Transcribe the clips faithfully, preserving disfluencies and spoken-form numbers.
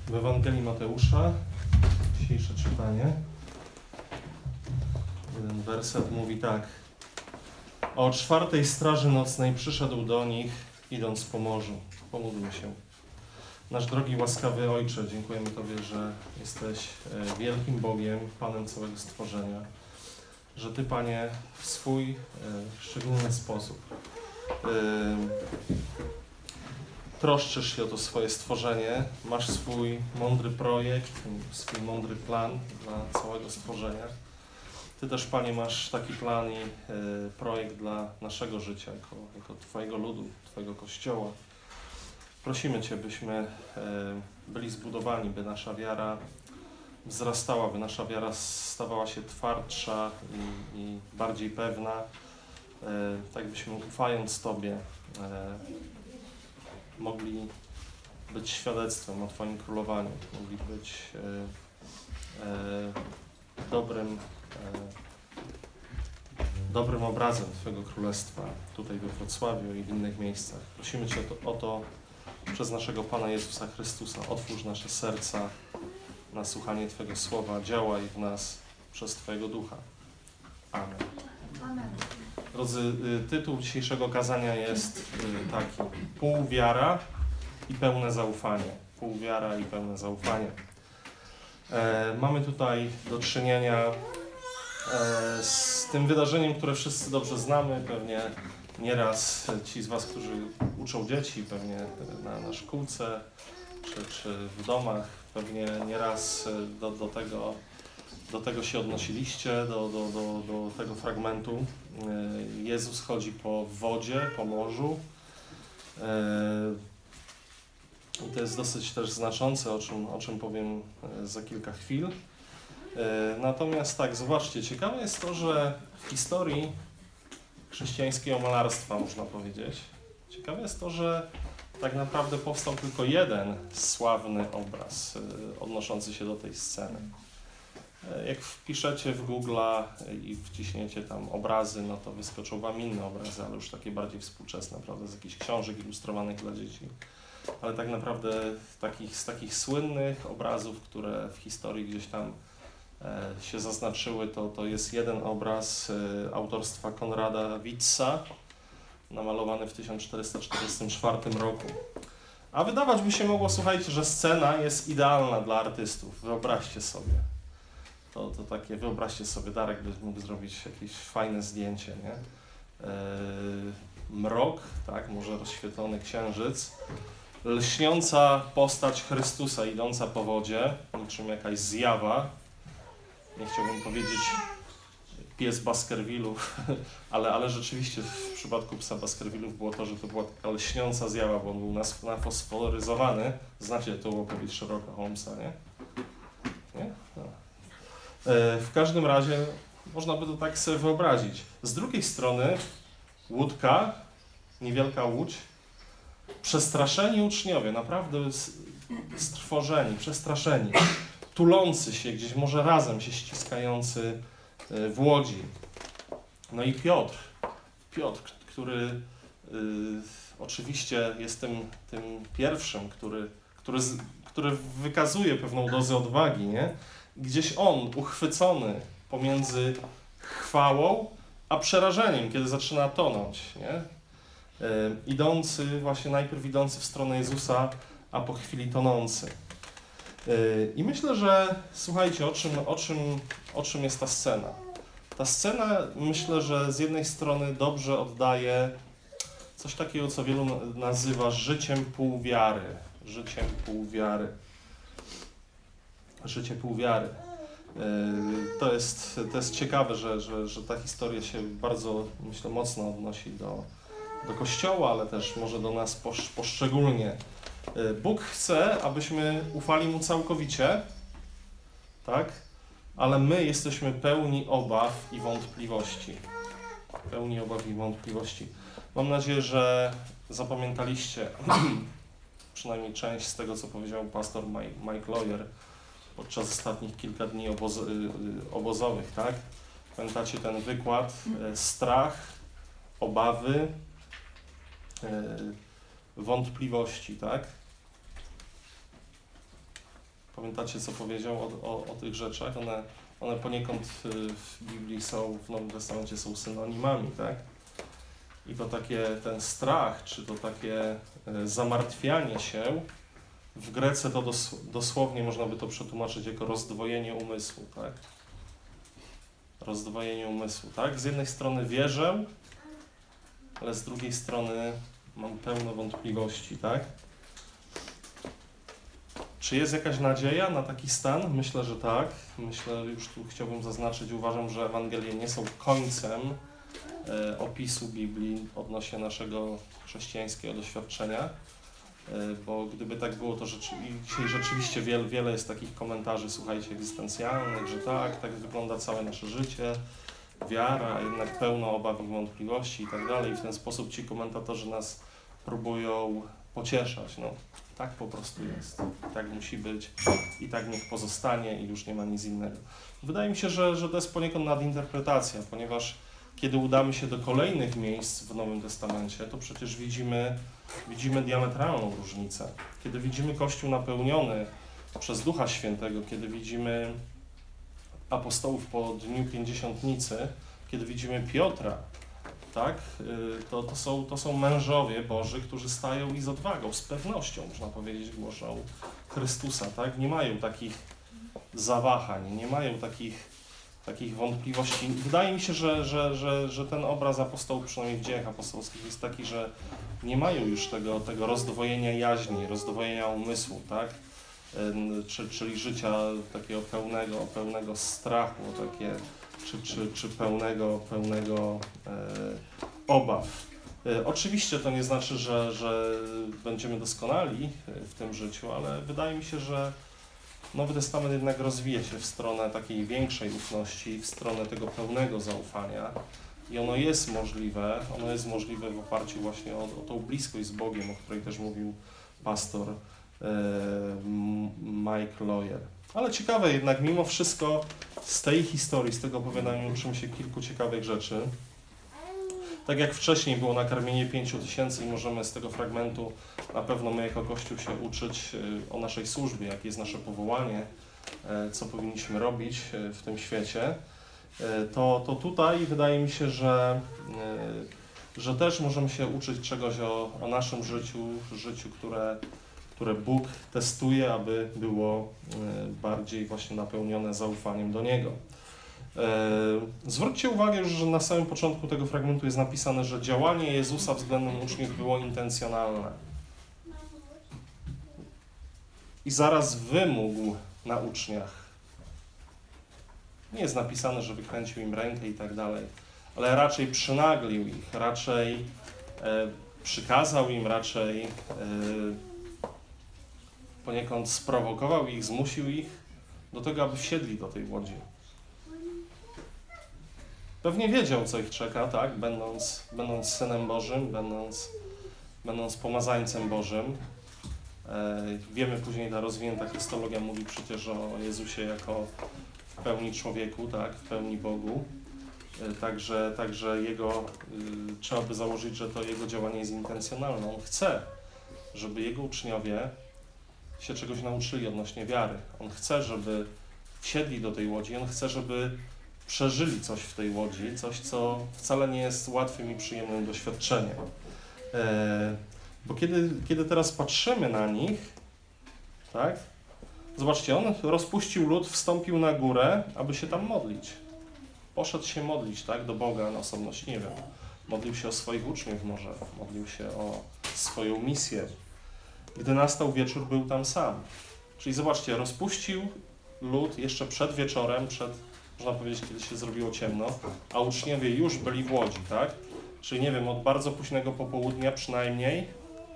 W Ewangelii Mateusza, dzisiejsze czytanie, jeden werset mówi tak. O czwartej straży nocnej przyszedł do nich, idąc po morzu. Pomódlmy się. Nasz drogi, łaskawy Ojcze, dziękujemy Tobie, że jesteś wielkim Bogiem, Panem całego stworzenia. Że Ty, Panie, w swój szczególny sposób troszczysz się o to swoje stworzenie, masz swój mądry projekt, swój mądry plan dla całego stworzenia. Ty też, Panie, masz taki plan i projekt dla naszego życia, jako, jako Twojego ludu, Twojego Kościoła. Prosimy Cię, byśmy byli zbudowani, by nasza wiara wzrastała, by nasza wiara stawała się twardsza i, i bardziej pewna, tak byśmy, ufając Tobie, mogli być świadectwem o Twoim królowaniu, mogli być e, e, dobrym, e, dobrym obrazem Twojego Królestwa tutaj we Wrocławiu i w innych miejscach. Prosimy Cię o to, o to przez naszego Pana Jezusa Chrystusa. Otwórz nasze serca na słuchanie Twojego Słowa, działaj w nas przez Twojego Ducha. Amen. Amen. Drodzy, tytuł dzisiejszego kazania jest taki: półwiara i pełne zaufanie. Półwiara i pełne zaufanie. E, mamy tutaj do czynienia e, z tym wydarzeniem, które wszyscy dobrze znamy. Pewnie nieraz ci z Was, którzy uczą dzieci, pewnie na, na szkółce czy, czy w domach, pewnie nieraz do, do tego Do tego się odnosiliście, do, do, do, do tego fragmentu. Jezus chodzi po wodzie, po morzu. I to jest dosyć też znaczące, o czym, o czym powiem za kilka chwil. Natomiast tak, zobaczcie, ciekawe jest to, że w historii chrześcijańskiego malarstwa, można powiedzieć, ciekawe jest to, że tak naprawdę powstał tylko jeden sławny obraz odnoszący się do tej sceny. Jak wpiszecie w Google'a i wciśniecie tam obrazy, no to wyskoczą Wam inne obrazy, ale już takie bardziej współczesne, prawda, z jakichś książek ilustrowanych dla dzieci. Ale tak naprawdę takich, z takich słynnych obrazów, które w historii gdzieś tam e, się zaznaczyły, to, to jest jeden obraz e, autorstwa Konrada Wittsa, namalowany w tysiąc czterysta czterdziestym czwartym roku. A wydawać by się mogło, słuchajcie, że scena jest idealna dla artystów. Wyobraźcie sobie. To, to takie, wyobraźcie sobie, Darek by mógł zrobić jakieś fajne zdjęcie, nie? Yy, mrok, tak, może rozświetlony księżyc, lśniąca postać Chrystusa idąca po wodzie, niczym jakaś zjawa. Nie chciałbym powiedzieć pies Baskervillów, ale, ale rzeczywiście w przypadku psa Baskervillów było to, że to była taka lśniąca zjawa, bo on był nafosforyzowany. Znacie tą opowieść Sherlocka Holmesa, nie? Nie? No. W każdym razie można by to tak sobie wyobrazić. Z drugiej strony łódka, niewielka łódź, przestraszeni uczniowie, naprawdę strwożeni, przestraszeni, tulący się gdzieś, może razem się ściskający w łodzi. No i Piotr, Piotr, który y, oczywiście jest tym, tym pierwszym, który, który, który wykazuje pewną dozę odwagi, nie? Gdzieś on, uchwycony pomiędzy chwałą a przerażeniem, kiedy zaczyna tonąć, nie? Yy, idący, właśnie najpierw idący w stronę Jezusa, a po chwili tonący. Yy, I myślę, że słuchajcie, o czym, o, czym, o czym jest ta scena. Ta scena, myślę, że z jednej strony dobrze oddaje coś takiego, co wielu nazywa życiem pół wiary. Życiem pół wiary. Życie pół wiary. To jest, to jest ciekawe, że, że, że ta historia się bardzo, myślę, mocno odnosi do, do Kościoła, ale też może do nas posz, poszczególnie. Bóg chce, abyśmy ufali Mu całkowicie, tak? Ale my jesteśmy pełni obaw i wątpliwości. Pełni obaw i wątpliwości. Mam nadzieję, że zapamiętaliście przynajmniej część z tego, co powiedział pastor Mike, Mike Lawyer podczas ostatnich kilka dni oboz, obozowych, tak? Pamiętacie ten wykład? Strach, obawy, wątpliwości, tak? Pamiętacie, co powiedział o, o, o tych rzeczach? One, one poniekąd w Biblii są, w Nowym Testamencie są synonimami, tak? I to takie, ten strach, czy to takie zamartwianie się, w Grece to dos, dosłownie można by to przetłumaczyć jako rozdwojenie umysłu, tak? Rozdwojenie umysłu, tak? Z jednej strony wierzę, ale z drugiej strony mam pełno wątpliwości, tak? Czy jest jakaś nadzieja na taki stan? Myślę, że tak. Myślę, już tu chciałbym zaznaczyć, uważam, że Ewangelie nie są końcem e, opisu Biblii odnośnie naszego chrześcijańskiego doświadczenia, e, bo gdyby tak było, to rzeczy, dzisiaj rzeczywiście wiele, wiele jest takich komentarzy, słuchajcie, egzystencjalnych, że tak, tak wygląda całe nasze życie, wiara, jednak pełno obaw i wątpliwości i tak dalej. I w ten sposób ci komentatorzy nas próbują pocieszać. No, tak po prostu jest. Tak musi być i tak niech pozostanie i już nie ma nic innego. Wydaje mi się, że, że to jest poniekąd nadinterpretacja, ponieważ kiedy udamy się do kolejnych miejsc w Nowym Testamencie, to przecież widzimy, widzimy diametralną różnicę. Kiedy widzimy Kościół napełniony przez Ducha Świętego, kiedy widzimy apostołów po Dniu Pięćdziesiątnicy, kiedy widzimy Piotra, tak, to, to, są, to są mężowie Boży, którzy stają i z odwagą, z pewnością, można powiedzieć, głoszą Chrystusa, tak? Nie mają takich zawahań, nie mają takich, takich wątpliwości. Wydaje mi się, że, że, że, że ten obraz apostołów, przynajmniej w dziejach apostolskich, jest taki, że nie mają już tego, tego rozdwojenia jaźni, rozdwojenia umysłu, tak? Czyli życia takiego pełnego, pełnego strachu, takie, czy, czy, czy pełnego, pełnego e, obaw. E, oczywiście to nie znaczy, że, że będziemy doskonali w tym życiu, ale wydaje mi się, że Nowy Testament jednak rozwija się w stronę takiej większej ufności, w stronę tego pełnego zaufania i ono jest możliwe, ono jest możliwe w oparciu właśnie o, o tą bliskość z Bogiem, o której też mówił pastor Mike Lawyer. Ale ciekawe jednak, mimo wszystko z tej historii, z tego opowiadania uczymy się kilku ciekawych rzeczy. Tak jak wcześniej było nakarmienie pięciu tysięcy i możemy z tego fragmentu na pewno my jako Kościół się uczyć o naszej służbie, jakie jest nasze powołanie, co powinniśmy robić w tym świecie, to, to tutaj wydaje mi się, że, że też możemy się uczyć czegoś o, o naszym życiu, życiu, które które Bóg testuje, aby było bardziej właśnie napełnione zaufaniem do Niego. Zwróćcie uwagę już, że na samym początku tego fragmentu jest napisane, że działanie Jezusa względem uczniów było intencjonalne. I zaraz wymógł na uczniach. Nie jest napisane, że wykręcił im rękę i tak dalej, ale raczej przynaglił ich, raczej e, przykazał im, raczej e, poniekąd sprowokował ich, zmusił ich do tego, aby wsiedli do tej łodzi. Pewnie wiedział, co ich czeka, tak? Będąc, będąc Synem Bożym, będąc, będąc pomazańcem Bożym. E, wiemy później, ta rozwinięta krystologia mówi przecież o Jezusie jako w pełni człowieku, tak? W pełni Bogu. E, także, także jego, y, trzeba by założyć, że to jego działanie jest intencjonalne. On chce, żeby jego uczniowie się czegoś nauczyli odnośnie wiary. On chce, żeby wsiedli do tej łodzi, on chce, żeby przeżyli coś w tej łodzi, coś, co wcale nie jest łatwym i przyjemnym doświadczeniem. E, bo kiedy, kiedy teraz patrzymy na nich, tak, zobaczcie, on rozpuścił lud, wstąpił na górę, aby się tam modlić. Poszedł się modlić, tak, do Boga na osobność, nie wiem. Modlił się o swoich uczniów może, modlił się o swoją misję. Gdy nastał wieczór, był tam sam. Czyli zobaczcie, rozpuścił lud jeszcze przed wieczorem, przed, można powiedzieć, kiedy się zrobiło ciemno, a uczniowie już byli w łodzi, tak? Czyli nie wiem, od bardzo późnego popołudnia przynajmniej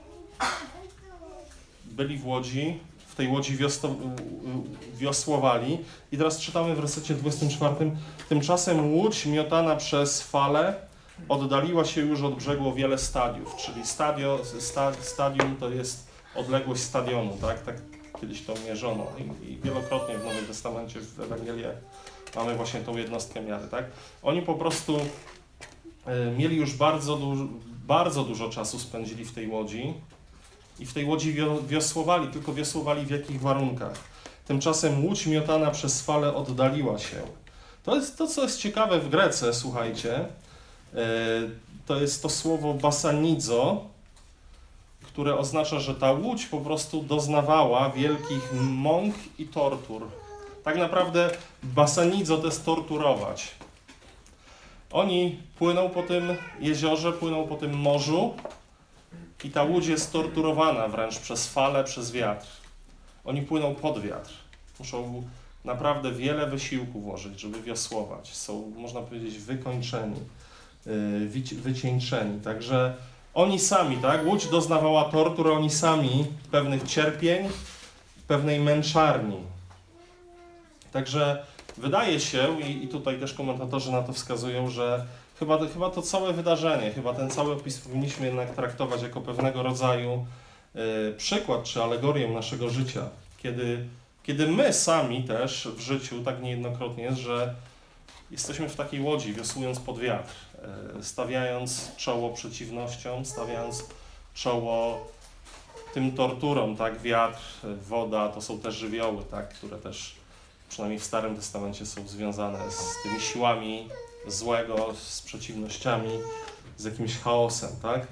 byli w łodzi, w tej łodzi wiosło, wiosłowali. I teraz czytamy w wersecie dwudziestym czwartym. Tymczasem łódź miotana przez fale oddaliła się już od brzegu o wiele stadiów, czyli stadio, sta, stadium to jest odległość stadionu, tak? Tak kiedyś to mierzono i, i wielokrotnie w Nowym Testamencie, w Ewangelii mamy właśnie tą jednostkę miary, tak? Oni po prostu y, mieli już bardzo, du bardzo dużo czasu spędzili w tej łodzi i w tej łodzi wio wiosłowali, tylko wiosłowali w jakich warunkach? Tymczasem łódź miotana przez fale oddaliła się. To jest to, co jest ciekawe w Grece, słuchajcie. To jest to słowo basanidzo, które oznacza, że ta łódź po prostu doznawała wielkich mąk i tortur. Tak naprawdę basanidzo to jest torturować. Oni płyną po tym jeziorze, płyną po tym morzu i ta łódź jest torturowana wręcz przez fale, przez wiatr. Oni płyną pod wiatr. Muszą naprawdę wiele wysiłku włożyć, żeby wiosłować. Są, można powiedzieć, wykończeni, yy, wycieńczeni. Także oni sami, tak? Łódź doznawała tortur, oni sami pewnych cierpień, pewnej męczarni. Także wydaje się, i, i tutaj też komentatorzy na to wskazują, że chyba, chyba to całe wydarzenie, chyba ten cały opis powinniśmy jednak traktować jako pewnego rodzaju y, przykład czy alegorię naszego życia. Kiedy, kiedy my sami też w życiu tak niejednokrotnie jest, że jesteśmy w takiej łodzi, wiosłując pod wiatr, y, stawiając czoło przeciwnościom, stawiając czoło tym torturom, tak? Wiatr, woda, to są też żywioły, tak? Które też przynajmniej w Starym Testamencie są związane z tymi siłami złego, z przeciwnościami, z jakimś chaosem, tak?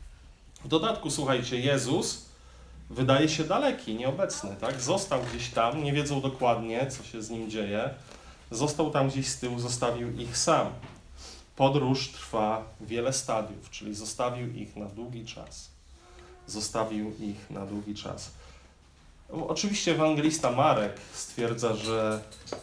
W dodatku, słuchajcie, Jezus wydaje się daleki, nieobecny, tak? Został gdzieś tam, nie wiedzą dokładnie, co się z nim dzieje. Został tam gdzieś z tyłu, zostawił ich sam. Podróż trwa wiele stadiów, czyli zostawił ich na długi czas. Zostawił ich na długi czas. Oczywiście ewangelista Marek stwierdza, że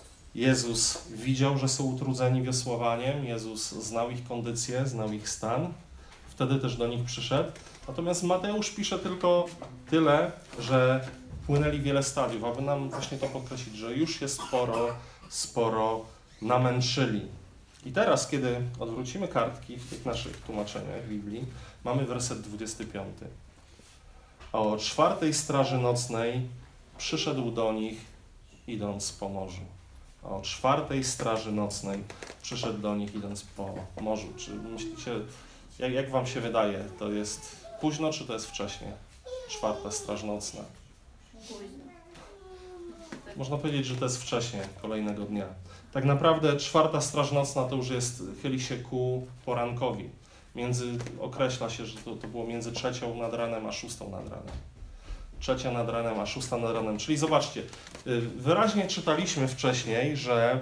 Jezus widział, że są utrudzeni wiosłowaniem, Jezus znał ich kondycję, znał ich stan, wtedy też do nich przyszedł. Natomiast Mateusz pisze tylko tyle, że płynęli wiele stadiów, aby nam właśnie to podkreślić, że już jest sporo, sporo namęczyli. I teraz, kiedy odwrócimy kartki w tych naszych tłumaczeniach Biblii, mamy werset dwudziesty piąty. A o czwartej straży nocnej przyszedł do nich, idąc po morzu. A o czwartej straży nocnej przyszedł do nich, idąc po morzu. Czy myślicie, jak, jak wam się wydaje, to jest późno, czy to jest wcześnie? Czwarta straż nocna. Późno. Można powiedzieć, że to jest wcześnie, kolejnego dnia. Tak naprawdę czwarta straż nocna to już jest, chyli się ku porankowi. Między, określa się, że to, to było między trzecią nad ranem a szóstą nad ranem. Trzecia nad ranem a szósta nad ranem. Czyli zobaczcie, wyraźnie czytaliśmy wcześniej, że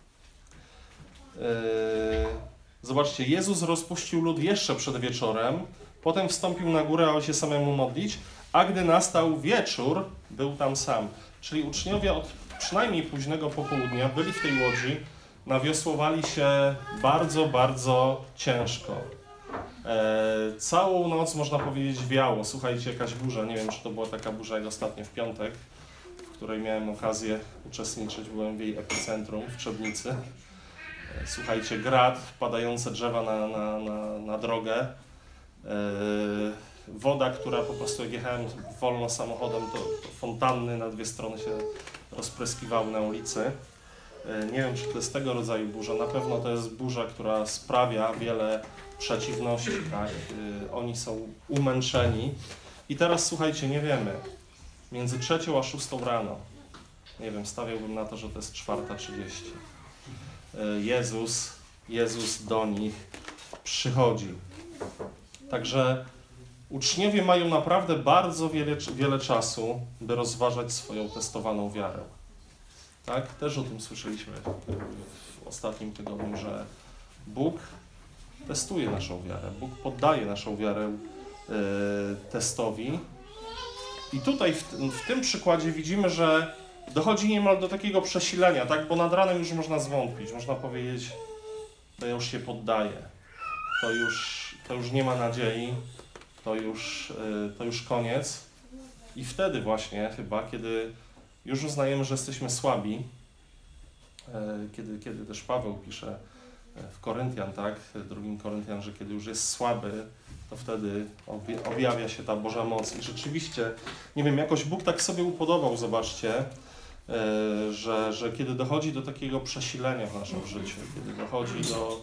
yy, zobaczcie, Jezus rozpuścił lud jeszcze przed wieczorem, potem wstąpił na górę, aby się samemu modlić, a gdy nastał wieczór, był tam sam. Czyli uczniowie od przynajmniej późnego popołudnia byli w tej łodzi, nawiosłowali się bardzo, bardzo ciężko. E, całą noc, można powiedzieć, wiało. Słuchajcie, jakaś burza, nie wiem, czy to była taka burza jak ostatnio w piątek, w której miałem okazję uczestniczyć, byłem w jej epicentrum w Trzebnicy. E, słuchajcie, grad, padające drzewa na, na, na, na drogę, e, woda, która po prostu, jak jechałem wolno samochodem, to, to fontanny na dwie strony się rozpryskiwały na ulicy. E, nie wiem, czy to jest tego rodzaju burza, na pewno to jest burza, która sprawia wiele przeciwności, tak? Yy, oni są umęczeni. I teraz słuchajcie, nie wiemy, między trzecią a szóstą rano, nie wiem, stawiałbym na to, że to jest czwarta trzydzieści. Yy, Jezus, Jezus do nich przychodzi. Także uczniowie mają naprawdę bardzo wiele, wiele czasu, by rozważać swoją testowaną wiarę. Tak? Też o tym słyszeliśmy w ostatnim tygodniu, że Bóg testuje naszą wiarę. Bóg poddaje naszą wiarę y, testowi. I tutaj w, w tym przykładzie widzimy, że dochodzi niemal do takiego przesilenia, tak? Bo nad ranem już można zwątpić. Można powiedzieć, to już się poddaje. To już, to już nie ma nadziei. To już, y, to już koniec. I wtedy właśnie chyba, kiedy już uznajemy, że jesteśmy słabi, y, kiedy, kiedy też Paweł pisze w Koryntian, tak, drugim Koryntian, że kiedy już jest słaby, to wtedy objawia się ta Boża moc. I rzeczywiście, nie wiem, jakoś Bóg tak sobie upodobał, zobaczcie, że, że kiedy dochodzi do takiego przesilenia w naszym życiu, kiedy dochodzi do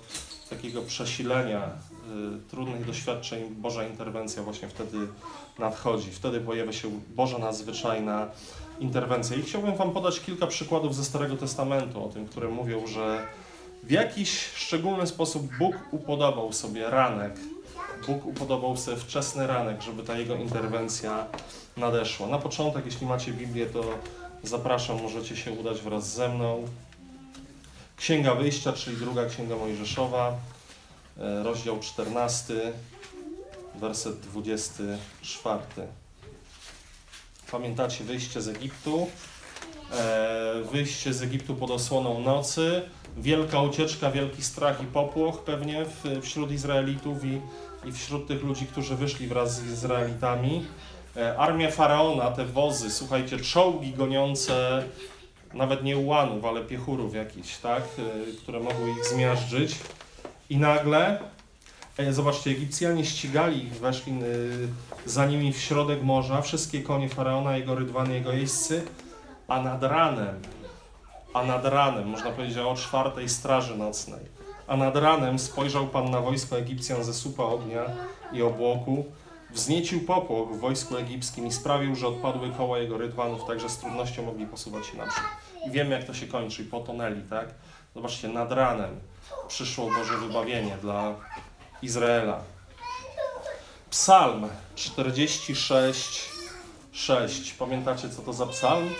takiego przesilenia, y, trudnych doświadczeń, Boża interwencja właśnie wtedy nadchodzi. Wtedy pojawia się Boża nadzwyczajna interwencja. I chciałbym wam podać kilka przykładów ze Starego Testamentu o tym, które mówią, że w jakiś szczególny sposób Bóg upodobał sobie ranek. Bóg upodobał sobie wczesny ranek, żeby ta Jego interwencja nadeszła. Na początek, jeśli macie Biblię, to zapraszam, możecie się udać wraz ze mną. Księga Wyjścia, czyli druga Księga Mojżeszowa, rozdział czternasty, werset dwudziesty czwarty. Pamiętacie wyjście z Egiptu? Wyjście z Egiptu pod osłoną nocy, wielka ucieczka, wielki strach i popłoch pewnie wśród Izraelitów i, i wśród tych ludzi, którzy wyszli wraz z Izraelitami. Armia Faraona, te wozy, słuchajcie, czołgi goniące nawet nie ułanów, ale piechurów jakichś, tak, które mogły ich zmiażdżyć. I nagle, zobaczcie, Egipcjanie ścigali ich, weszli za nimi w środek morza, wszystkie konie Faraona, jego rydwany, jego jeźdźcy, a nad ranem, a nad ranem, można powiedzieć o czwartej straży nocnej, a nad ranem spojrzał Pan na wojsko Egipcjan ze słupa ognia i obłoku, wzniecił popłoch w wojsku egipskim i sprawił, że odpadły koła jego rydwanów, tak że z trudnością mogli posuwać się naprzód. I wiemy, jak to się kończy, potonęli, tak? Zobaczcie, nad ranem przyszło Boże wybawienie dla Izraela. Psalm czterdzieści sześć, sześć. Pamiętacie, co to za psalm?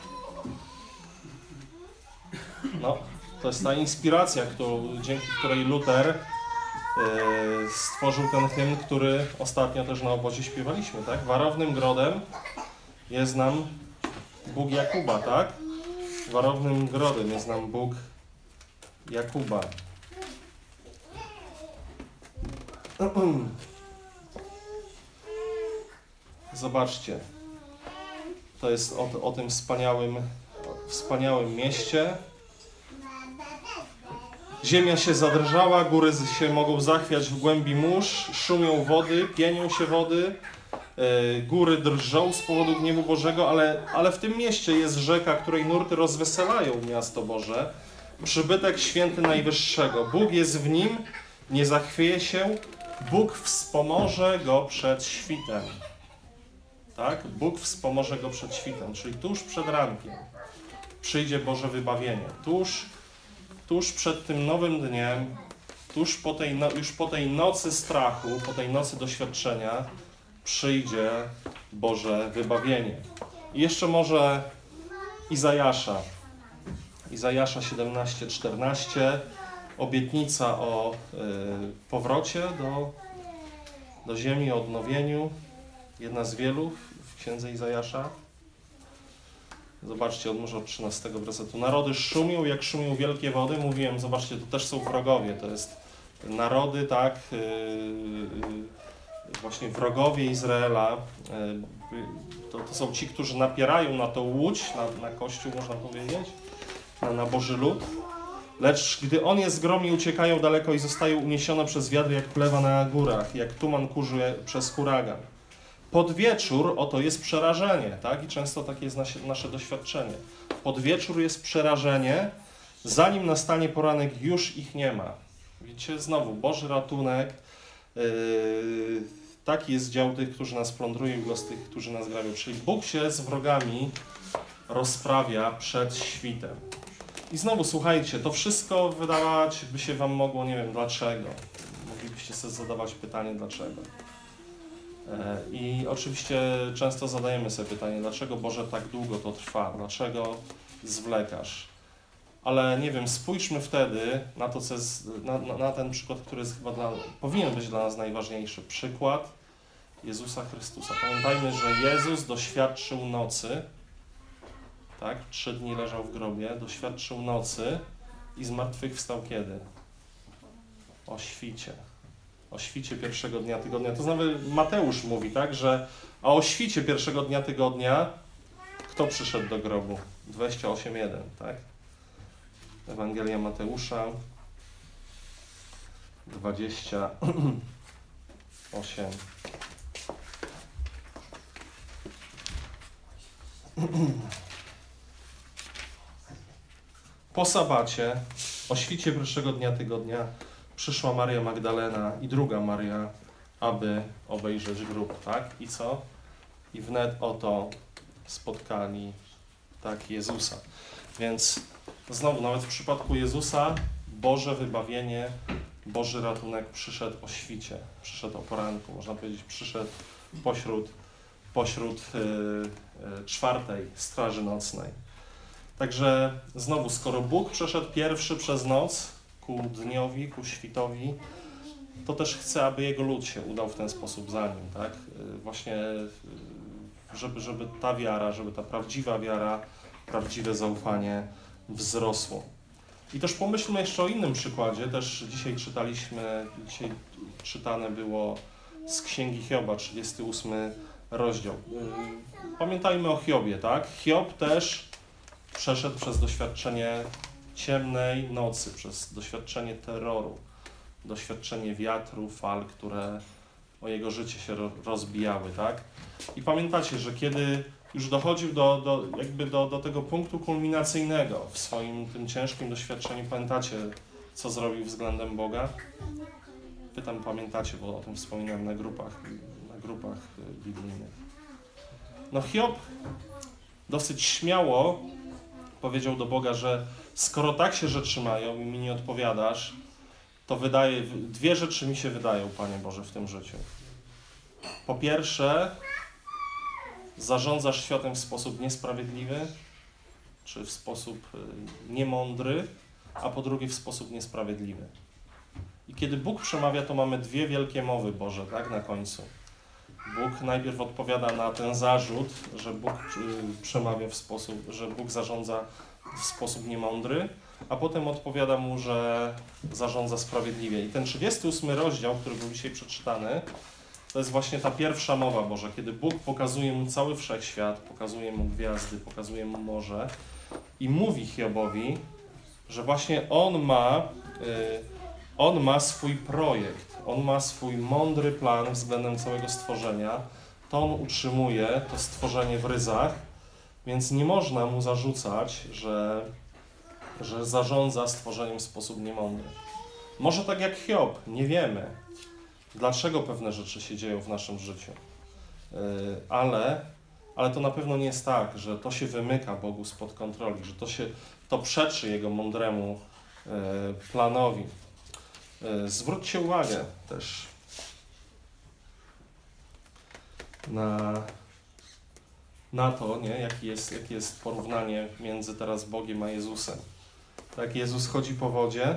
No, to jest ta inspiracja, którą, dzięki której Luter yy, stworzył ten hymn, który ostatnio też na obozie śpiewaliśmy, tak? Warownym grodem jest nam Bóg Jakuba, tak? Warownym grodem jest nam Bóg Jakuba. Zobaczcie, to jest o, o tym wspaniałym, wspaniałym mieście. Ziemia się zadrżała, góry się mogą zachwiać w głębi mórz, szumią wody, pienią się wody, yy, góry drżą z powodu gniewu Bożego, ale, ale w tym mieście jest rzeka, której nurty rozweselają miasto Boże, przybytek święty Najwyższego. Bóg jest w nim, nie zachwieje się, Bóg wspomoże go przed świtem. Tak? Bóg wspomoże go przed świtem, czyli tuż przed rankiem przyjdzie Boże wybawienie. Tuż, tuż przed tym nowym dniem, tuż po tej, no, już po tej nocy strachu, po tej nocy doświadczenia przyjdzie Boże wybawienie. I jeszcze może Izajasza. Izajasza siedemnaście czternaście. Obietnica o y, powrocie do, do ziemi, o odnowieniu. Jedna z wielu w księdze Izajasza. Zobaczcie, od może od trzynastego wersetu. Narody szumią, jak szumią wielkie wody. Mówiłem, zobaczcie, to też są wrogowie. To jest narody, tak, yy, yy, właśnie wrogowie Izraela. Yy, to, to są ci, którzy napierają na tą łódź, na, na Kościół, można powiedzieć, na, na Boży lud. Lecz gdy on je zgromi, uciekają daleko i zostają uniesione przez wiatr jak plewa na górach, jak tuman kurzy przez huragan. Pod wieczór, oto jest przerażenie, tak? I często takie jest nasze, nasze doświadczenie. Pod wieczór jest przerażenie, zanim nastanie poranek, już ich nie ma. Widzicie, znowu, Boży ratunek, yy, taki jest dział tych, którzy nas plądrują i los tych, którzy nas grabią. Czyli Bóg się z wrogami rozprawia przed świtem. I znowu, słuchajcie, to wszystko wydawać by się wam mogło, nie wiem dlaczego. Moglibyście sobie zadawać pytanie, dlaczego. I oczywiście często zadajemy sobie pytanie, dlaczego Boże tak długo to trwa, dlaczego zwlekasz. Ale nie wiem, spójrzmy wtedy na to, co jest, na, na ten przykład, który jest chyba dla, powinien być dla nas najważniejszy. Przykład Jezusa Chrystusa. Pamiętajmy, że Jezus doświadczył nocy, tak? Trzy dni leżał w grobie, doświadczył nocy i zmartwychwstał kiedy? O świcie. O świcie pierwszego dnia tygodnia. To nawet Mateusz mówi, tak, że a o świcie pierwszego dnia tygodnia kto przyszedł do grobu? dwadzieścia osiem jeden, tak? Ewangelia Mateusza dwadzieścia osiem. Po sabacie, o świcie pierwszego dnia tygodnia przyszła Maria Magdalena i druga Maria, aby obejrzeć grób, tak? I co? I wnet oto spotkali, tak, Jezusa. Więc znowu, nawet w przypadku Jezusa, Boże wybawienie, Boży ratunek przyszedł o świcie, przyszedł o poranku, można powiedzieć, przyszedł pośród, pośród yy, yy, czwartej straży nocnej. Także znowu, skoro Bóg przeszedł pierwszy przez noc ku dniowi, ku świtowi, to też chce, aby Jego lud się udał w ten sposób za Nim, tak? Yy, właśnie, yy, żeby, żeby ta wiara, żeby ta prawdziwa wiara, prawdziwe zaufanie wzrosło. I też pomyślmy jeszcze o innym przykładzie. Też dzisiaj czytaliśmy, dzisiaj czytane było z Księgi Hioba, trzydziesty ósmy rozdział. Pamiętajmy o Hiobie, tak? Hiob też przeszedł przez doświadczenie ciemnej nocy, przez doświadczenie terroru, doświadczenie wiatru, fal, które o jego życie się rozbijały, tak? I pamiętacie, że kiedy już dochodził do, do, jakby do, do tego punktu kulminacyjnego w swoim tym ciężkim doświadczeniu, pamiętacie, co zrobił względem Boga? Pytam, pamiętacie, bo o tym wspominałem na grupach, na grupach biblijnych. No Hiob dosyć śmiało powiedział do Boga, że skoro tak się rzeczy mają i mi nie odpowiadasz, to wydaje, dwie rzeczy mi się wydają, Panie Boże, w tym życiu. Po pierwsze, zarządzasz światem w sposób niesprawiedliwy, czy w sposób niemądry, a po drugie w sposób niesprawiedliwy. I kiedy Bóg przemawia, to mamy dwie wielkie mowy Boże, tak, na końcu. Bóg najpierw odpowiada na ten zarzut, że Bóg przemawia w sposób, że Bóg zarządza w sposób niemądry, a potem odpowiada mu, że zarządza sprawiedliwie. I ten trzydziesty ósmy rozdział, który był dzisiaj przeczytany, to jest właśnie ta pierwsza mowa Boża, kiedy Bóg pokazuje mu cały wszechświat, pokazuje mu gwiazdy, pokazuje mu morze i mówi Hiobowi, że właśnie on ma, yy, on ma swój projekt, on ma swój mądry plan względem całego stworzenia, to on utrzymuje to stworzenie w ryzach, więc nie można mu zarzucać, że, że zarządza stworzeniem w sposób niemądry. Może tak jak Hiob, nie wiemy, dlaczego pewne rzeczy się dzieją w naszym życiu. Yy, ale, ale to na pewno nie jest tak, że to się wymyka Bogu spod kontroli, że to się to przeczy Jego mądremu yy, planowi. Yy, zwróćcie uwagę też na, na to, nie? Jakie jest, jakie jest porównanie między teraz Bogiem a Jezusem. Tak, Jezus chodzi po wodzie,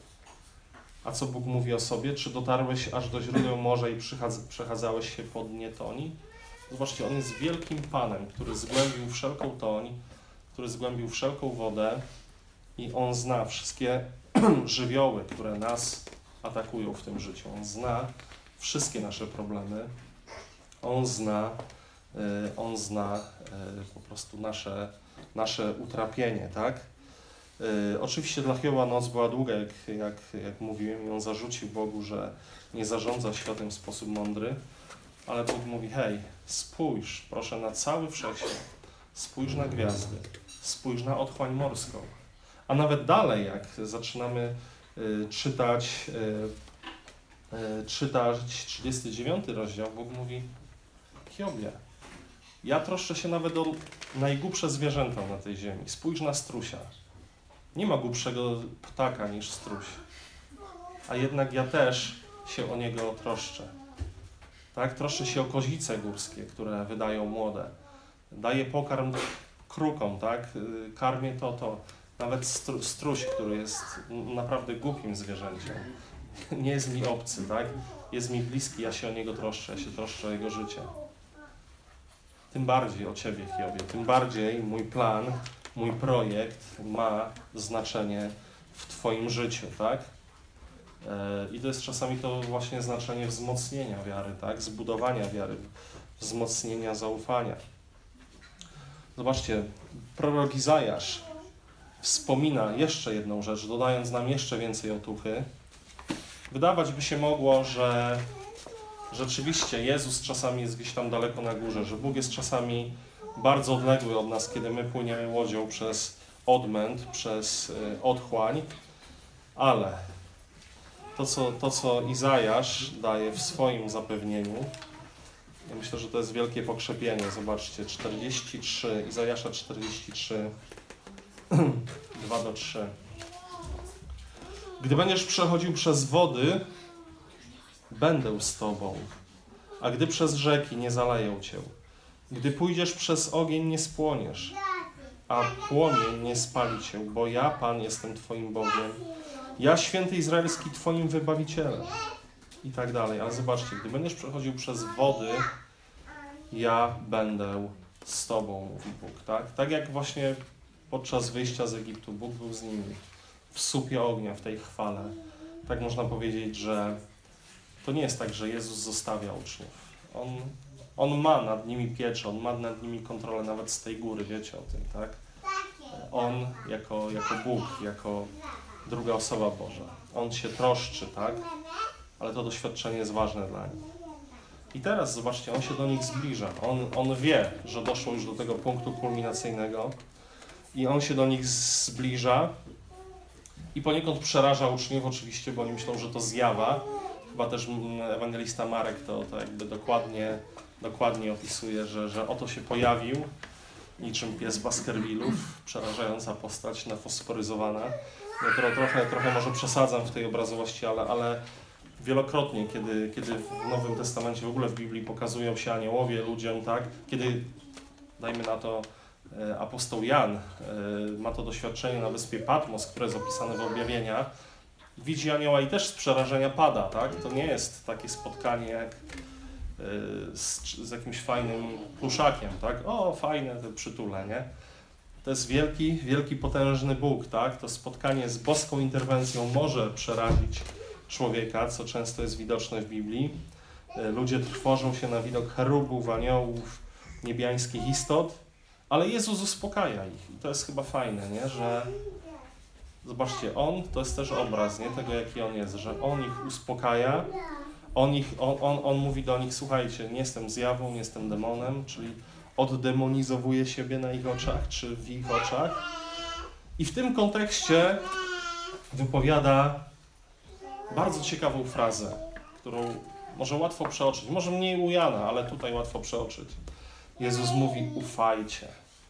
a co Bóg mówi o sobie? Czy dotarłeś aż do źródeł morza i przechadzałeś się po dnie toni? Zobaczcie, On jest wielkim Panem, który zgłębił wszelką toń, który zgłębił wszelką wodę i On zna wszystkie żywioły, które nas atakują w tym życiu. On zna wszystkie nasze problemy. On zna, On zna po prostu nasze, nasze utrapienie, tak? Yy, oczywiście dla Hioba noc była długa, jak, jak, jak mówiłem, i on zarzucił Bogu, że nie zarządza światem w sposób mądry, ale Bóg mówi, hej, spójrz proszę na cały wszechświat, spójrz na gwiazdy, spójrz na otchłań morską. A nawet dalej, jak zaczynamy y, czytać, y, y, czytać trzydziesty dziewiąty rozdział, Bóg mówi, Hiobie, ja troszczę się nawet o najgłupsze zwierzęta na tej ziemi, spójrz na strusia. Nie ma głupszego ptaka niż struś, a jednak ja też się o niego troszczę. Tak? Troszczę się o kozice górskie, które wydają młode. Daję pokarm krukom, tak? Karmię to, to. Nawet stru, struś, który jest naprawdę głupim zwierzęciem, nie jest mi obcy, tak? Jest mi bliski, ja się o niego troszczę, ja się troszczę o jego życie. Tym bardziej o Ciebie, Hiobie, tym bardziej mój plan, mój projekt ma znaczenie w Twoim życiu, tak? I to jest czasami to właśnie znaczenie wzmocnienia wiary, tak? Zbudowania wiary, wzmocnienia zaufania. Zobaczcie, prorok Izajasz wspomina jeszcze jedną rzecz, dodając nam jeszcze więcej otuchy. Wydawać by się mogło, że rzeczywiście Jezus czasami jest gdzieś tam daleko na górze, że Bóg jest czasami bardzo odległy od nas, kiedy my płyniemy łodzią przez odmęt, przez otchłań, ale to co, to, co Izajasz daje w swoim zapewnieniu, ja myślę, że to jest wielkie pokrzepienie. Zobaczcie, czterdzieści trzy, Izajasza czterdzieści trzy, dwa do trzech. Gdy będziesz przechodził przez wody, będę z tobą, a gdy przez rzeki, nie zaleją cię. Gdy pójdziesz przez ogień, nie spłoniesz, a płomień nie spali cię, bo ja, Pan, jestem twoim Bogiem. Ja, święty Izraelski, twoim wybawicielem. I tak dalej. Ale zobaczcie, gdy będziesz przechodził przez wody, ja będę z tobą, mówi Bóg. Tak, tak jak właśnie podczas wyjścia z Egiptu Bóg był z nimi w słupie ognia, w tej chwale. Tak można powiedzieć, że to nie jest tak, że Jezus zostawia uczniów. On, on ma nad nimi pieczę, On ma nad nimi kontrolę nawet z tej góry, wiecie o tym, tak? On jako, jako Bóg, jako druga osoba Boża. On się troszczy, tak? Ale to doświadczenie jest ważne dla nich. I teraz zobaczcie, On się do nich zbliża. On, on wie, że doszło już do tego punktu kulminacyjnego i On się do nich zbliża i poniekąd przeraża uczniów oczywiście, bo oni myślą, że to zjawa. Chyba też ewangelista Marek to, to jakby dokładnie, dokładnie opisuje, że, że oto się pojawił niczym pies Baskervillów, przerażająca postać, nafosforyzowana. Ja tro, trochę, trochę może przesadzam w tej obrazowości, ale, ale wielokrotnie, kiedy, kiedy w Nowym Testamencie, w ogóle w Biblii pokazują się aniołowie ludziom, tak? Kiedy, dajmy na to, apostoł Jan ma to doświadczenie na wyspie Patmos, które jest opisane w Objawieniach, widzi anioła i też z przerażenia pada, tak? To nie jest takie spotkanie jak z, z jakimś fajnym pluszakiem, tak? O, fajne te przytulenie. To jest wielki, wielki, potężny Bóg, tak? To spotkanie z boską interwencją może przerazić człowieka, co często jest widoczne w Biblii. Ludzie trwożą się na widok cherubów, aniołów, niebiańskich istot, ale Jezus uspokaja ich. I to jest chyba fajne, nie? Że zobaczcie, On to jest też obraz, nie? Tego, jaki On jest, że On ich uspokaja, On, ich, on, on, on mówi do nich, słuchajcie, nie jestem zjawą, nie jestem demonem, czyli oddemonizowuje siebie na ich oczach, czy w ich oczach. I w tym kontekście wypowiada bardzo ciekawą frazę, którą może łatwo przeoczyć, może mniej u Jana, ale tutaj łatwo przeoczyć. Jezus mówi, ufajcie.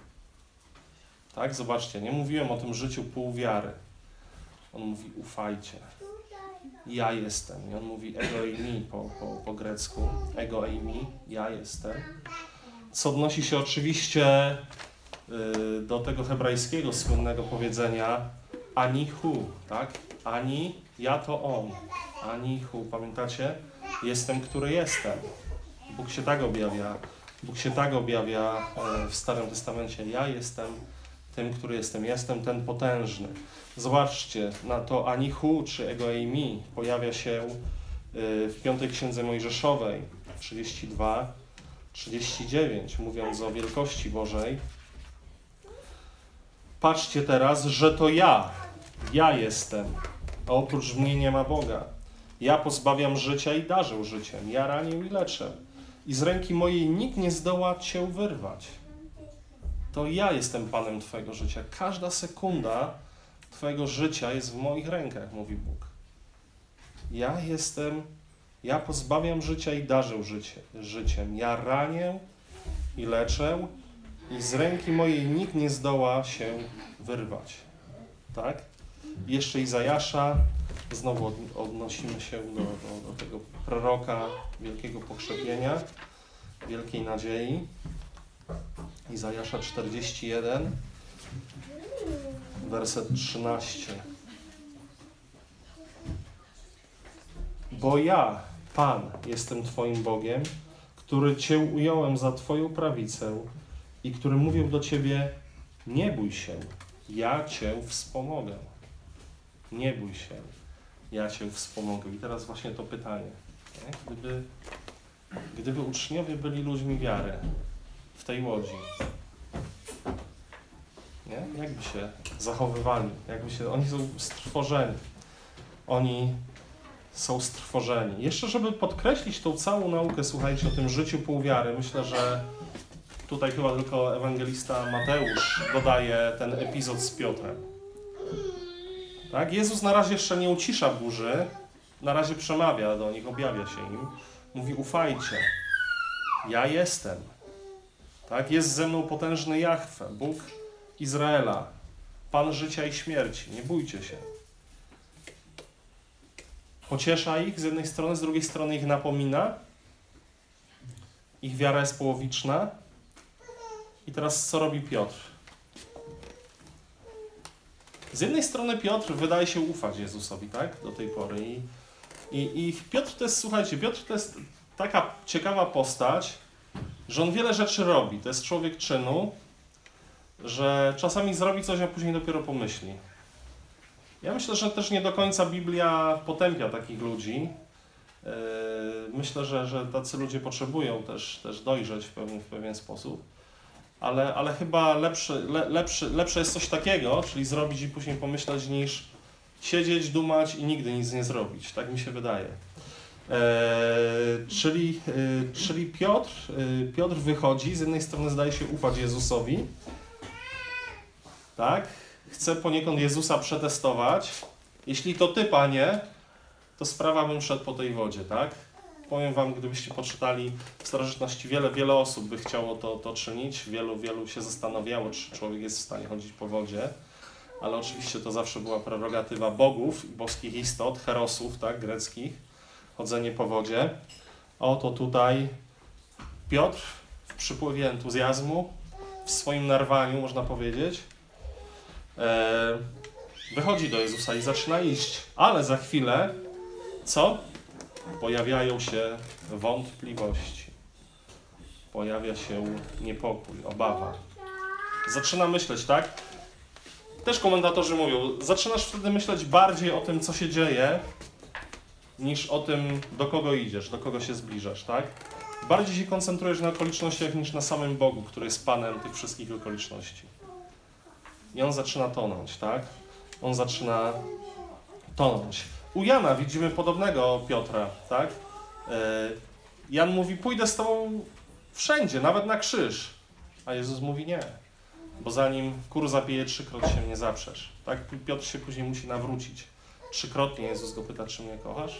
Tak, zobaczcie, nie mówiłem o tym życiu pół wiary. On mówi, ufajcie. Ja jestem. I on mówi ego eimi po, po, po grecku. Ego eimi, ja jestem. Co odnosi się oczywiście y, do tego hebrajskiego słynnego powiedzenia ani hu, tak? Ani, ja to on. Ani hu, pamiętacie? Jestem, który jestem. Bóg się tak objawia. Bóg się tak objawia w Starym Testamencie. Ja jestem tym, który jestem. Jestem ten potężny. Zobaczcie, na to Anihu czy Ego eimi pojawia się w piątej Księdze Mojżeszowej trzydzieści dwa, trzydzieści dziewięć, mówiąc o wielkości Bożej. Patrzcie teraz, że to ja, ja jestem, a oprócz mnie nie ma Boga. Ja pozbawiam życia i darzę życiem. Ja ranię i leczę. I z ręki mojej nikt nie zdoła cię wyrwać. To ja jestem Panem twojego życia. Każda sekunda twojego życia jest w moich rękach, mówi Bóg. Ja jestem, ja pozbawiam życia i darzę życie, życiem. Ja ranię i leczę i z ręki mojej nikt nie zdoła się wyrwać. Tak? Jeszcze Izajasza, znowu odnosimy się do, do, do tego proroka wielkiego pokrzepienia, wielkiej nadziei. Izajasza czterdzieści jeden, werset trzynasty. Bo ja, Pan, jestem Twoim Bogiem, który Cię ująłem za Twoją prawicę i który mówił do Ciebie, nie bój się, ja Cię wspomogę. Nie bój się, ja Cię wspomogę. I teraz właśnie to pytanie. Nie? Gdyby, gdyby uczniowie byli ludźmi wiary w tej łodzi, nie? Jak by się zachowywali? Jakby się, oni są strwożeni. Oni są strwożeni. Jeszcze, żeby podkreślić tą całą naukę, słuchajcie, o tym życiu pół wiary, myślę, że tutaj chyba tylko ewangelista Mateusz dodaje ten epizod z Piotrem. Tak? Jezus na razie jeszcze nie ucisza burzy, na razie przemawia do nich, objawia się im. Mówi, ufajcie, ja jestem. Tak? Jest ze mną potężny Jahwe, Bóg Izraela, Pan życia i śmierci. Nie bójcie się. Pociesza ich z jednej strony, z drugiej strony ich napomina. Ich wiara jest połowiczna. I teraz co robi Piotr? Z jednej strony Piotr wydaje się ufać Jezusowi, tak? Do tej pory. I, i, i Piotr to jest, słuchajcie, Piotr to jest taka ciekawa postać, że on wiele rzeczy robi. To jest człowiek czynu, że czasami zrobi coś, a później dopiero pomyśli. Ja myślę, że też nie do końca Biblia potępia takich ludzi. Myślę, że, że tacy ludzie potrzebują też, też dojrzeć w pewien, w pewien sposób. Ale, ale chyba lepszy, le, lepszy, lepsze jest coś takiego, czyli zrobić i później pomyśleć, niż siedzieć, dumać i nigdy nic nie zrobić. Tak mi się wydaje. Eee, czyli, e, czyli Piotr, e, Piotr wychodzi, z jednej strony zdaje się ufać Jezusowi, tak? Chce poniekąd Jezusa przetestować. Jeśli to Ty, Panie, to sprawa bym szedł po tej wodzie, tak? Powiem wam, gdybyście poczytali w starożytności, wiele, wiele osób by chciało to, to czynić, wielu, wielu się zastanawiało, czy człowiek jest w stanie chodzić po wodzie, ale oczywiście to zawsze była prerogatywa bogów i boskich istot, herosów, tak, greckich, chodzenie po wodzie. A oto tutaj Piotr w przypływie entuzjazmu, w swoim narwaniu, można powiedzieć, e, wychodzi do Jezusa i zaczyna iść, ale za chwilę, co? Pojawiają się wątpliwości. Pojawia się niepokój, obawa. Zaczyna myśleć, tak? Też komentatorzy mówią, zaczynasz wtedy myśleć bardziej o tym, co się dzieje, niż o tym, do kogo idziesz, do kogo się zbliżasz, tak? Bardziej się koncentrujesz na okolicznościach, niż na samym Bogu, który jest Panem tych wszystkich okoliczności. I on zaczyna tonąć, tak? On zaczyna tonąć. U Jana widzimy podobnego Piotra, tak? Jan mówi, pójdę z tobą wszędzie, nawet na krzyż. A Jezus mówi nie, bo zanim kur zabije, trzykroć się mnie zaprzesz. Tak? Piotr się później musi nawrócić. Trzykrotnie Jezus go pyta, czy mnie kochasz?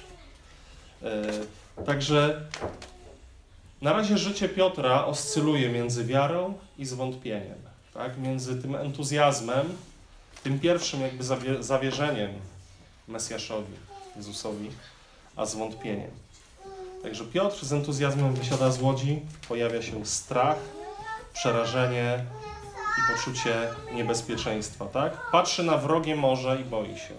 Także na razie życie Piotra oscyluje między wiarą i zwątpieniem. Tak? Między tym entuzjazmem, tym pierwszym jakby zawie- zawierzeniem Mesjaszowi, Jezusowi, a zwątpieniem. Także Piotr z entuzjazmem wysiada z łodzi, pojawia się strach, przerażenie i poczucie niebezpieczeństwa, tak? Patrzy na wrogie morze i boi się.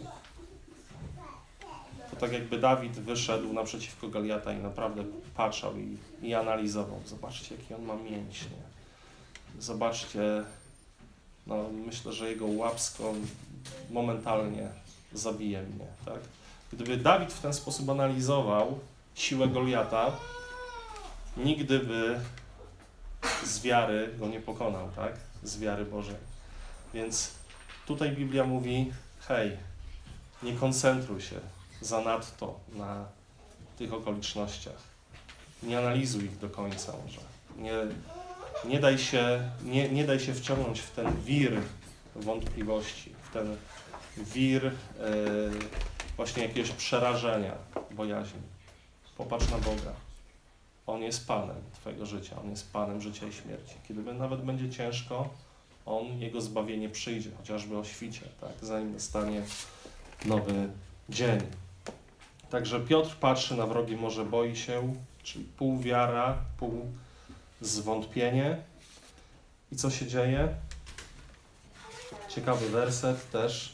To tak jakby Dawid wyszedł naprzeciwko Goliata i naprawdę patrzał i, i analizował. Zobaczcie, jaki on ma mięśnie. Zobaczcie, no myślę, że jego łapsko momentalnie zabije mnie, tak? Gdyby Dawid w ten sposób analizował siłę Goliata, nigdy by z wiary go nie pokonał, tak? Z wiary Bożej. Więc tutaj Biblia mówi, hej, nie koncentruj się zanadto na tych okolicznościach. Nie analizuj ich do końca może. Nie, nie, daj się, nie, nie daj się wciągnąć w ten wir wątpliwości, w ten wir yy, właśnie jakiegoś przerażenia, bojaźni. Popatrz na Boga. On jest Panem twojego życia. On jest Panem życia i śmierci. Kiedy nawet będzie ciężko, On, Jego zbawienie przyjdzie, chociażby o świcie, tak? Zanim nastanie nowy dzień. Także Piotr patrzy na wrogie morze, boi się, czyli pół wiara, pół zwątpienie. I co się dzieje? Ciekawy werset też.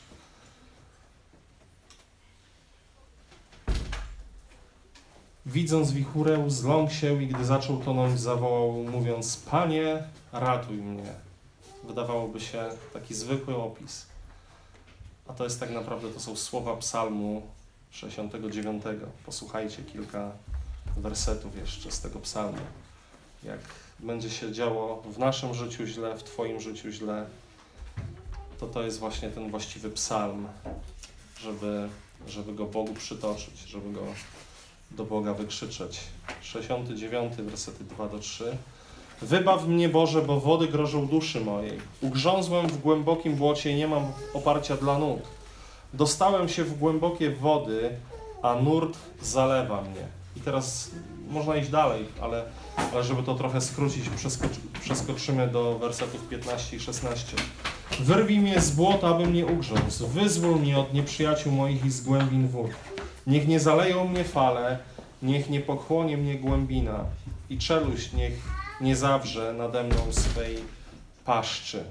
Widząc wichurę, zląkł się i gdy zaczął tonąć, zawołał, mówiąc, Panie, ratuj mnie. Wydawałoby się taki zwykły opis. A to jest tak naprawdę, to są słowa psalmu sześćdziesiątego dziewiątego. Posłuchajcie kilka wersetów jeszcze z tego psalmu. Jak będzie się działo w naszym życiu źle, w Twoim życiu źle, to to jest właśnie ten właściwy psalm, żeby, żeby go Bogu przytoczyć, żeby go do Boga wykrzyczeć. sześćdziesiąty dziewiąty, wersety dwa do trzech. Wybaw mnie, Boże, bo wody grożą duszy mojej. Ugrzązłem w głębokim błocie i nie mam oparcia dla nóg. Dostałem się w głębokie wody, a nurt zalewa mnie. I teraz można iść dalej, ale, ale żeby to trochę skrócić, przeskoczy, przeskoczymy do wersetów piętnaście i szesnaście. Wyrwij mnie z błota, aby mnie ugrzązł. Wyzwól mnie od nieprzyjaciół moich i z głębin wód. Niech nie zaleją mnie fale, niech nie pochłonie mnie głębina i czeluść niech nie zawrze nade mną swej paszczy.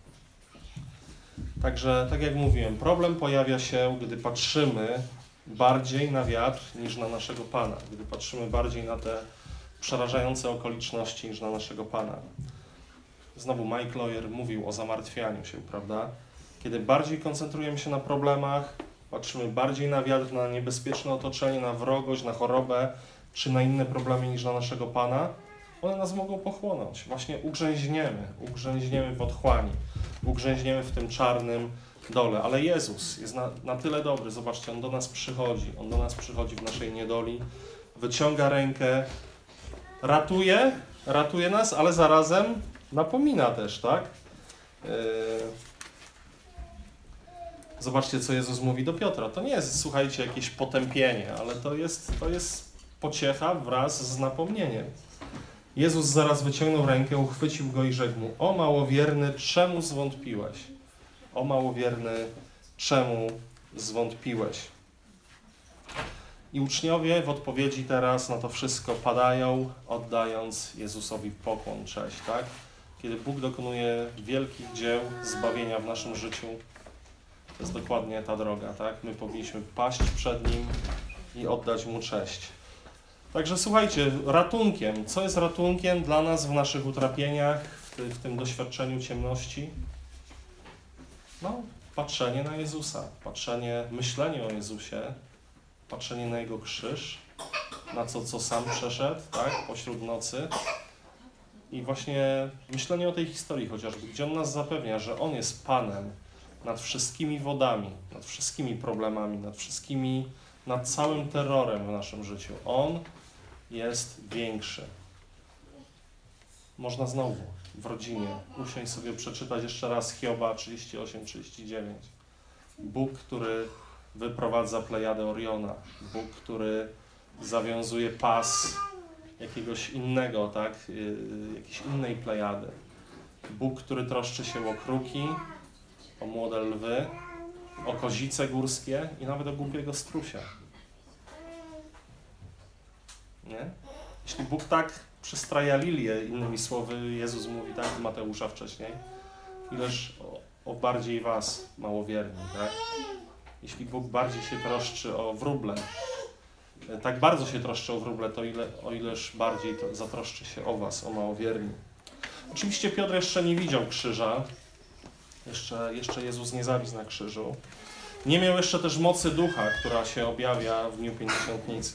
Także, tak jak mówiłem, problem pojawia się, gdy patrzymy bardziej na wiatr niż na naszego Pana. Gdy patrzymy bardziej na te przerażające okoliczności niż na naszego Pana. Znowu Mike Lawyer mówił o zamartwianiu się, prawda? Kiedy bardziej koncentrujemy się na problemach, patrzymy bardziej na wiatr, na niebezpieczne otoczenie, na wrogość, na chorobę, czy na inne problemy niż na naszego Pana, one nas mogą pochłonąć. Właśnie ugrzęźniemy, ugrzęźniemy w otchłani, ugrzęźniemy w tym czarnym dole. Ale Jezus jest na, na tyle dobry, zobaczcie, On do nas przychodzi, On do nas przychodzi w naszej niedoli, wyciąga rękę, ratuje, ratuje nas, ale zarazem napomina też, tak? Yy... Zobaczcie, co Jezus mówi do Piotra. To nie jest, słuchajcie, jakieś potępienie, ale to jest, to jest pociecha wraz z napomnieniem. Jezus zaraz wyciągnął rękę, uchwycił go i rzekł mu: o małowierny, czemu zwątpiłeś? O małowierny, czemu zwątpiłeś? I uczniowie w odpowiedzi teraz na to wszystko padają, oddając Jezusowi pokłon, cześć, tak? Kiedy Bóg dokonuje wielkich dzieł zbawienia w naszym życiu, to jest dokładnie ta droga, tak? My powinniśmy paść przed Nim i oddać Mu cześć. Także słuchajcie, ratunkiem. Co jest ratunkiem dla nas w naszych utrapieniach, w, ty, w tym doświadczeniu ciemności? No, patrzenie na Jezusa, patrzenie, myślenie o Jezusie, patrzenie na Jego krzyż, na to, co sam przeszedł, tak, pośród nocy. I właśnie myślenie o tej historii chociażby, gdzie On nas zapewnia, że On jest Panem nad wszystkimi wodami, nad wszystkimi problemami, nad wszystkimi, nad całym terrorem w naszym życiu. On jest większy. Można znowu w rodzinie usiąść sobie, przeczytać jeszcze raz Hioba trzydzieści osiem trzydzieści dziewięć. Bóg, który wyprowadza plejadę Oriona. Bóg, który zawiązuje pas jakiegoś innego, tak, yy, jakiejś innej plejady. Bóg, który troszczy się o kruki, o młode lwy, o kozice górskie i nawet o głupiego strusia. Nie? Jeśli Bóg tak przystraja lilię, innymi słowy Jezus mówi tak do Mateusza wcześniej, ileż o, o bardziej was, małowierni, tak? Jeśli Bóg bardziej się troszczy o wróble, tak bardzo się troszczy o wróble, to ile, o ileż bardziej to zatroszczy się o was, o małowierni. Oczywiście Piotr jeszcze nie widział krzyża, jeszcze, jeszcze Jezus nie zawisł na krzyżu. Nie miał jeszcze też mocy ducha, która się objawia w dniu pięćdziesiątnicy.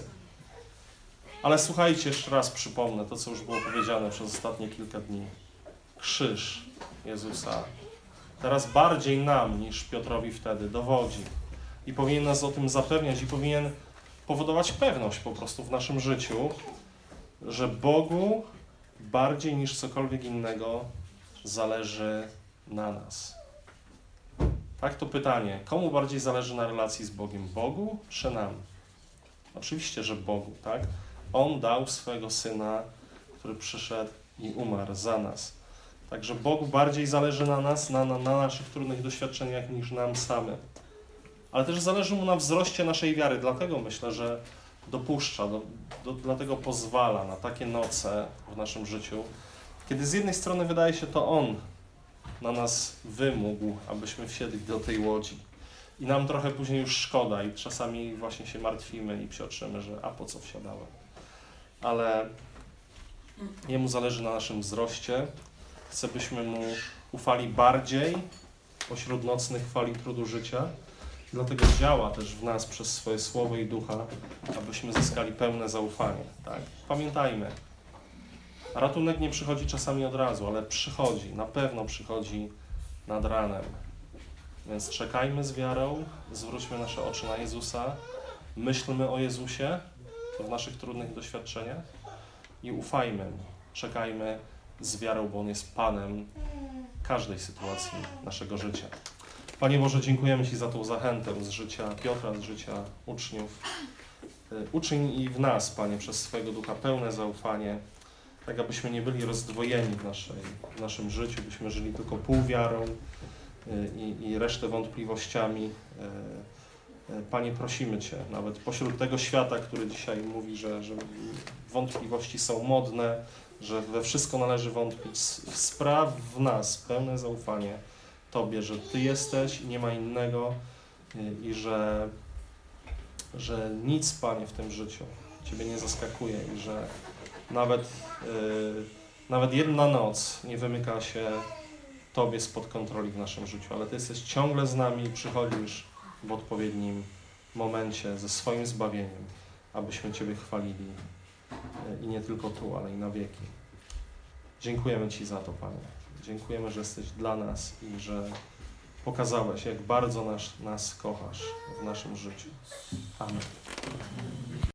Ale słuchajcie, jeszcze raz przypomnę to, co już było powiedziane przez ostatnie kilka dni. Krzyż Jezusa teraz bardziej nam niż Piotrowi wtedy dowodzi. I powinien nas o tym zapewniać i powinien powodować pewność po prostu w naszym życiu, że Bogu bardziej niż cokolwiek innego zależy na nas. Tak, to pytanie. Komu bardziej zależy na relacji z Bogiem? Bogu czy nam? Oczywiście, że Bogu, tak? On dał swego Syna, który przyszedł i umarł za nas. Także Bogu bardziej zależy na nas, na, na, na naszych trudnych doświadczeniach niż nam samym. Ale też zależy Mu na wzroście naszej wiary. Dlatego myślę, że dopuszcza, do, do, dlatego pozwala na takie noce w naszym życiu, kiedy z jednej strony wydaje się to On na nas wymógł, abyśmy wsiedli do tej łodzi. I nam trochę później już szkoda i czasami właśnie się martwimy i psioczymy, że a po co wsiadałem. Ale Jemu zależy na naszym wzroście. Chce, byśmy Mu ufali bardziej pośród nocnych fali trudu życia. Dlatego działa też w nas przez swoje słowo i ducha, abyśmy zyskali pełne zaufanie. Tak? Pamiętajmy, ratunek nie przychodzi czasami od razu, ale przychodzi, na pewno przychodzi nad ranem. Więc czekajmy z wiarą, zwróćmy nasze oczy na Jezusa, myślmy o Jezusie w naszych trudnych doświadczeniach i ufajmy, czekajmy z wiarą, bo On jest Panem każdej sytuacji naszego życia. Panie Boże, dziękujemy Ci za tą zachętę z życia Piotra, z życia uczniów. Uczyń i w nas, Panie, przez swojego Ducha pełne zaufanie, tak abyśmy nie byli rozdwojeni w, naszej, w naszym życiu, byśmy żyli tylko półwiarą i, i resztę wątpliwościami. Panie, prosimy Cię, nawet pośród tego świata, który dzisiaj mówi, że, że wątpliwości są modne, że we wszystko należy wątpić, spraw w nas pełne zaufanie Tobie, że Ty jesteś i nie ma innego i że, że nic, Panie, w tym życiu Ciebie nie zaskakuje i że nawet, yy, nawet jedna noc nie wymyka się Tobie spod kontroli w naszym życiu, ale Ty jesteś ciągle z nami i przychodzisz w odpowiednim momencie ze swoim zbawieniem, abyśmy Ciebie chwalili i nie tylko tu, ale i na wieki. Dziękujemy Ci za to, Panie. Dziękujemy, że jesteś dla nas i że pokazałeś, jak bardzo nas, nas kochasz w naszym życiu. Amen.